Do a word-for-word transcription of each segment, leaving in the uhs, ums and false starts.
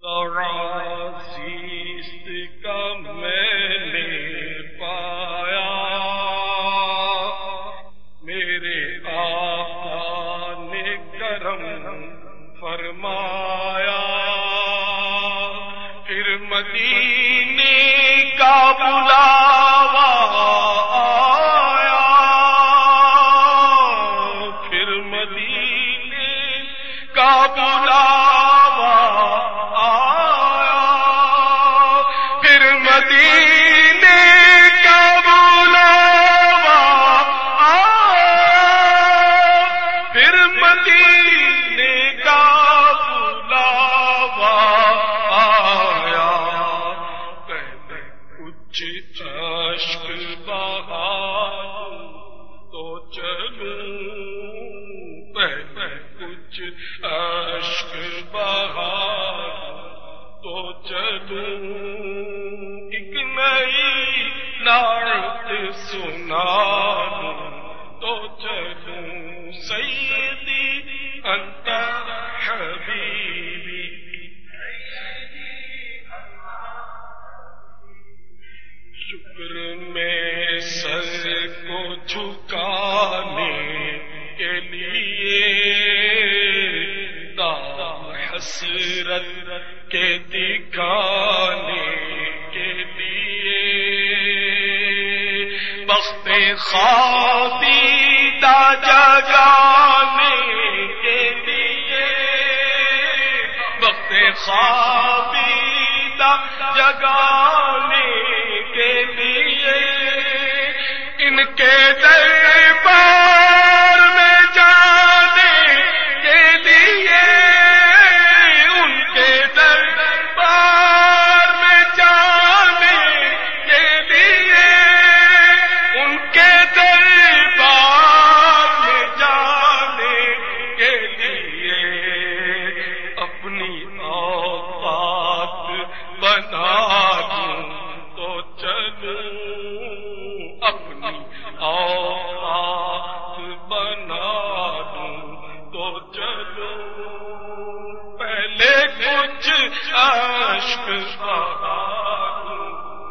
عزیز کا میں نے پایا، میرے آقا نے کرم فرمایا، پھر مدینے کا بلاوا آیا، پھر مدینے کا بلاوا آیا، پھر مدینے کا بلاوا آیا، پھر مدینے کا بلاوا آیا، پہلے کچھ اشک بہا تو چلوں، پہلے کچھ اشک بہا تو چلوں، ایک نئی نعت سنا دوں تو چلوں، سیدی انت حبیبی، شکر میں سر کو جھکانے کے لیے، دام حسرت کے دکھانے کے لیے، بخت خوابیدہ جگانے کے لیے، بخت خوابیدہ جگانے کے لیے، ان کے دربار میں جانے کے لیے، ان کے دربار میں جانے کے لیے، ان کے دربار میں جانے کے لیے، اپنی اوقات بنا دوں تو چلوں، اپنی اوقات بنا دوں تو چلوں، پہلے کچھ اشک بہا دوں،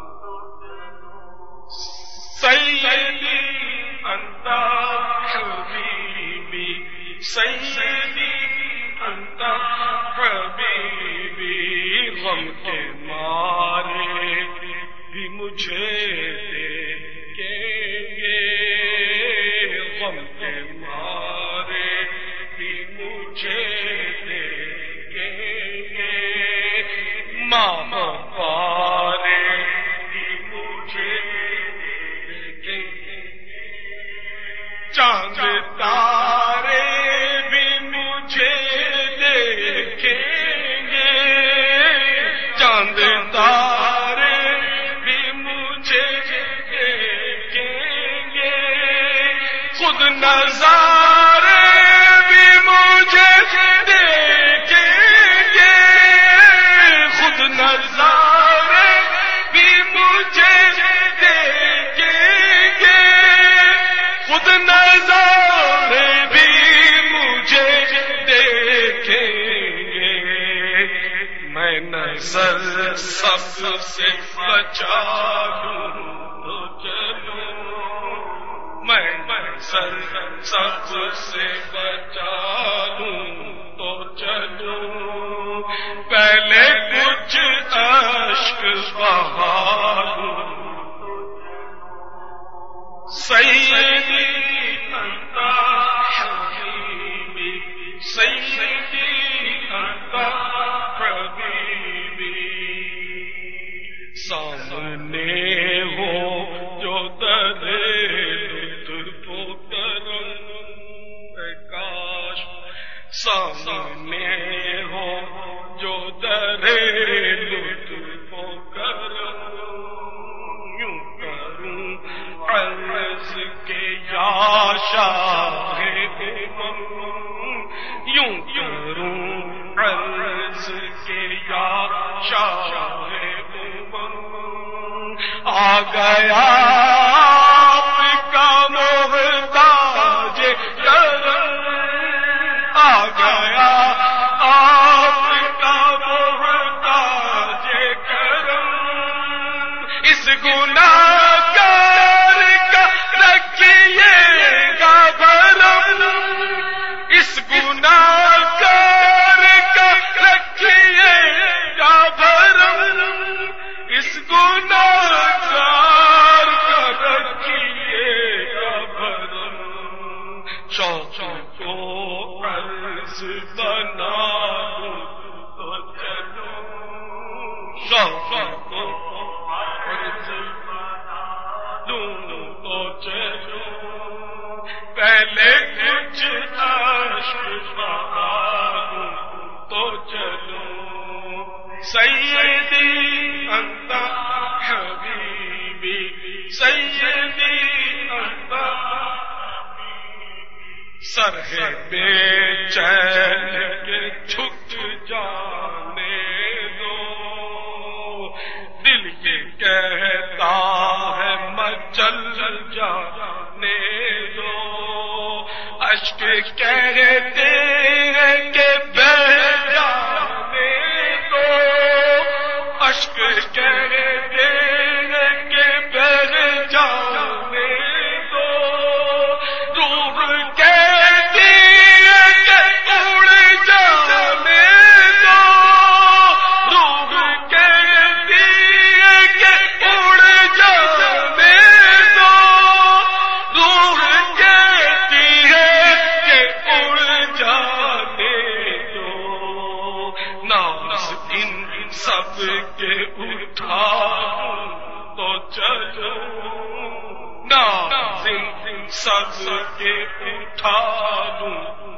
سیدی انت حبیبی، سیدی انت حبیبی، غم کے مارے بھی مجھے دیکھیں گے، غم کے مارے بھی مجھے دیکھیں گے، ماں پارے بھی مجھے دیکھیں گے، چاند تارے بھی مجھے دیکھیں گے، چاند تارے بھی مجھے دیکھیں گے، خود نظارے بھی مجھے دیکھیں گے، خود نظارے بھی مجھے دیکھیں گے، خود نظارے بھی مجھے دیکھیں گے، میں نظر سب سے بچا لوں تو چلوں، میں نظر سب سے بچا لوں تو چلوں، پہلے کچھ اشک بہا دوں، سیدی انت حبیبی، سیدی انت حبیبی، سامنے ہو جو درے لطف و کرم، کاش سامنے ہو جو درے لطف و کرم، یوں کروں عرض کے یا شاہ امم، یوں کروں عرض کے یا شاہ امم، آ گیا آپ کا محتاج کرم، آ گیا آپ کا محتاج شوق کو عرض دوں تو چلوں، پہلے کچھ عشق بہاروں تو چلوں، سیدی انت حبیبی، سیدی انت سر ہے بے چین کے جھک جانے دو، دل یہ کہتا ہے مچل جانے دو، اشک کہتے ہیں کہ بہہ جانے دو، اشک کہتے ہیں کہ بہہ جانے دو، روح کہتی ہے کہ اڑ جانے دو، روح کہتی ہے کہ اڑ جانے دو، روح کہتی ہے کہ اڑ جانے دو، ناز ان سب کے اٹھا تو چلو، ناز ان سب کے اٹھا دوں،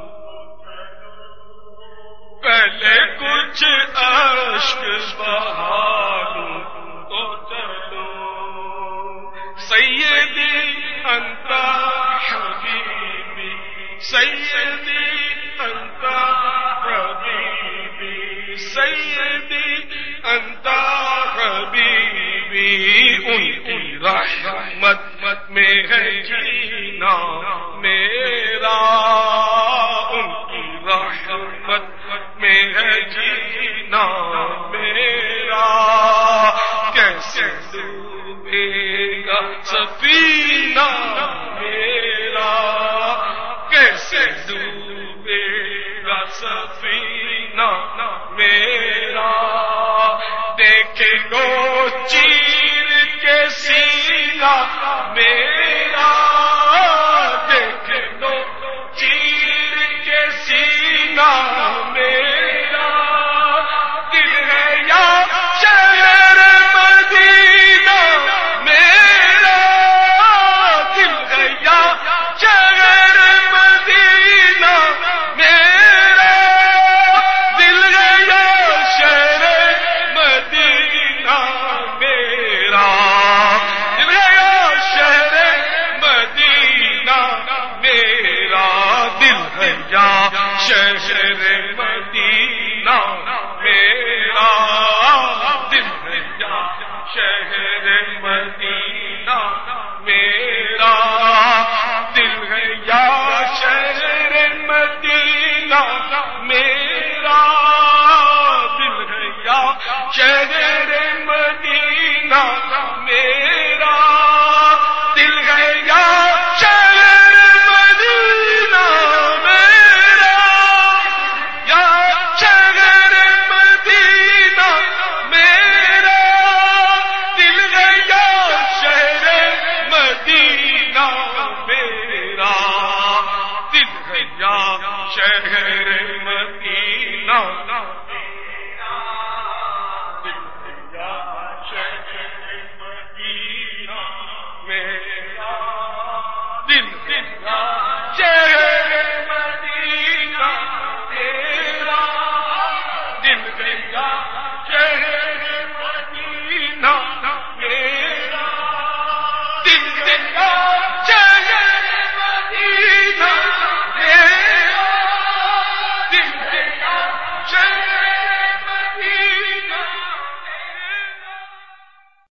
پہلے کچھ اشک بہاروں تو چلو، سیدی انت حبیبی، سیدی انت حبیبی، سیدی انت حبیبی، ان کی رحمت میں ہے جینا میرا، ان کی رحمت میں ہے جینا میرا، کیسے ڈوبے گا سفینہ میرا، کیسے ڈوبے گا سفینہ میرا، دیکھے گو چیر کے سینہ میرا، دیکھے گو چیر کے سینہ میرا، دل ہے یا شہر مدینہ میرا، دل ہے یا شہر مدینہ میرا، دل ہے یا شہر مدینہ میرا، دل ہے یا شہر مدینہ میرا، دل ہے یا شہر مدینہ میرا، دل ہے یا شہر مدینہ میرا، دل ہے یا شہر مدینہ میرا، دل ہے یا شہر مدینہ میرا، دل ہے یا شہر مدینہ میرا، یا شہر مدینہ میرا، دل ہے یا شہر مدینہ میرا، دل ہے یا شہر مدینہ میرا، دل ہے یا شہر مدینہ میرا، دل ہے یا شہر مدینہ میرا، دل ہے یا شہر مدینہ میرا، دل ہے یا شہر